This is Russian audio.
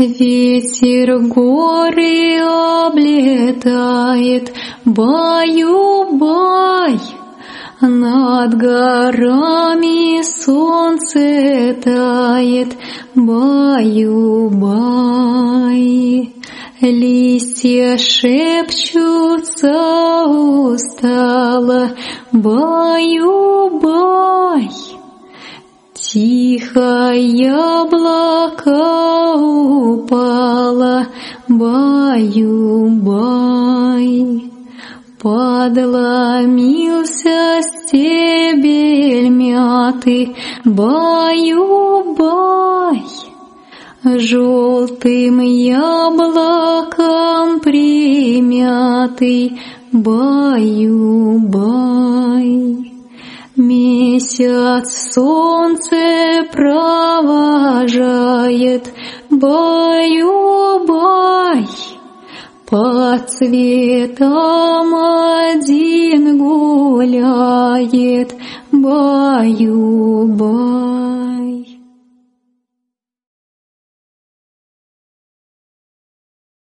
Ветер горы облетает, баю-бай. Над горами солнце тает, баю-бай. Листья шепчутся устало, баю-бай. Тихо яблоко упало, баю-бай. Подломился стебель мяты, баю-бай. Желтым яблоком примятый, баю-бай. Месяц солнце провожает, баю-бай. Под цветом один гуляет, баю-бай.